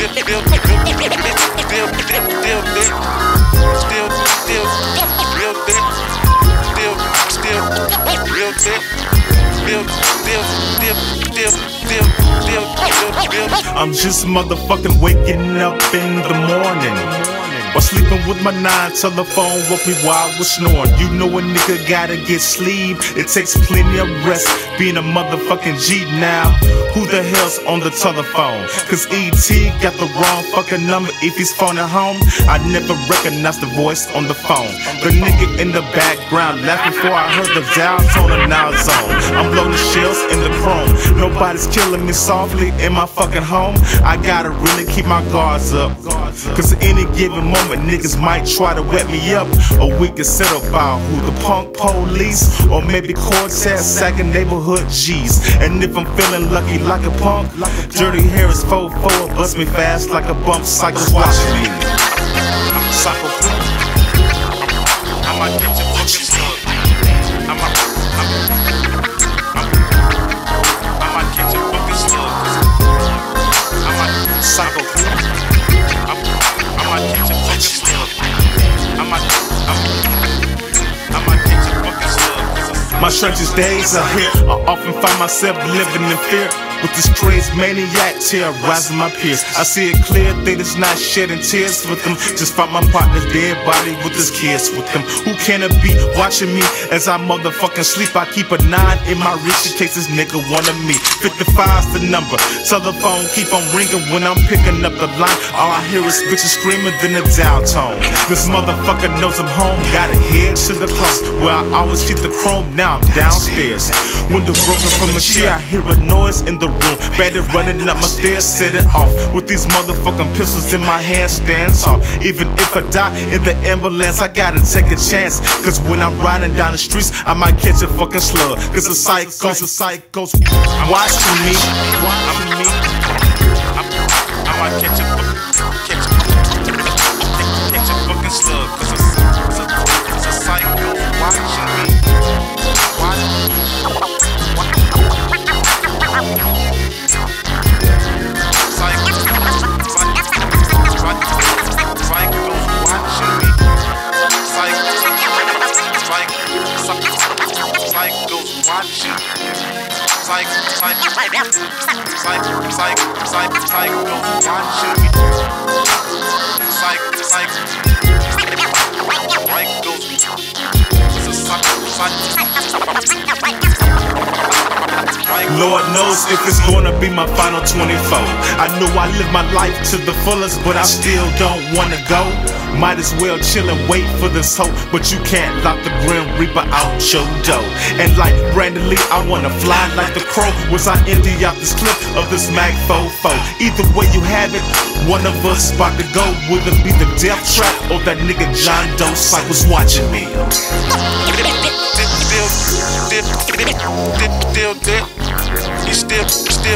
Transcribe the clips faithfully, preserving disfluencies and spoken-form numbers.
I'm just motherfucking waking up in the morning, or sleeping with my nine till the phone woke me while I was snoring. You know a nigga gotta get sleep, it takes plenty of rest. Being a motherfucking G now, who the hell's on the telephone? Cause E T got the wrong fucking number. If he's phoning home, I never recognize the voice on the phone. The nigga in the background laughed before I heard the dial tone and now zone. I'm loading shells in the chrome. Nobody's killing me softly in my fucking home. I gotta really keep my guards up, cause at any given moment niggas might try to wet me up. Or we can settle about who, the punk police, or maybe Cortez sacking neighborhood G's. And if I'm feeling lucky like a punk, dirty hair is four four, bust me fast like a bump. Psychos watching me. Psycho. I might get your fucking slug. I might, I might get your fucking slug. I might psycho. I might get your fucking slug. I might, I might get your fucking slug. My strangest days are here. I often find myself living in fear, with this crazy maniac terrorizing my peers. I see it clear, they just not shedding tears with them. Just found my partner's dead body with his kids with them. Who can it be watching me as I motherfucking sleep? I keep a nine in my reach in case this nigga wanted me. fifty-five's the number, telephone keep on ringing when I'm picking up the line. All I hear is bitches screaming, then the dial tone. This motherfucker knows I'm home, got a head to the closet where I always keep the chrome. Now I'm downstairs, window broken from a shear. I hear a noise in the room, better running up my stairs, setting off with these motherfucking pistols in my hand, stands off. Even if I die in the ambulance, I gotta take a chance, cause when I'm riding down the streets, I might catch a fucking slug. Cause the psychos, the psychos watching me, watching me. I, I might catch a catch a catch a fucking slug. Cause it's a, it's a psycho watching me. Lord knows if it's gonna be my final twenty-four. I know I live my life to the fullest, but I still don't wanna go. Might as well chill and wait for this hope, but you can't lock the Grim Reaper out your door. And like Brandon Lee, I wanna fly like the crow. Was I empty out this clip of this Mac four four? Either way you have it, one of us about to go. Will it be the death trap or that nigga John Doe Psychos watching me? Still dead. You still, still,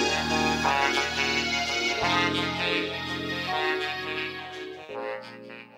Thank you.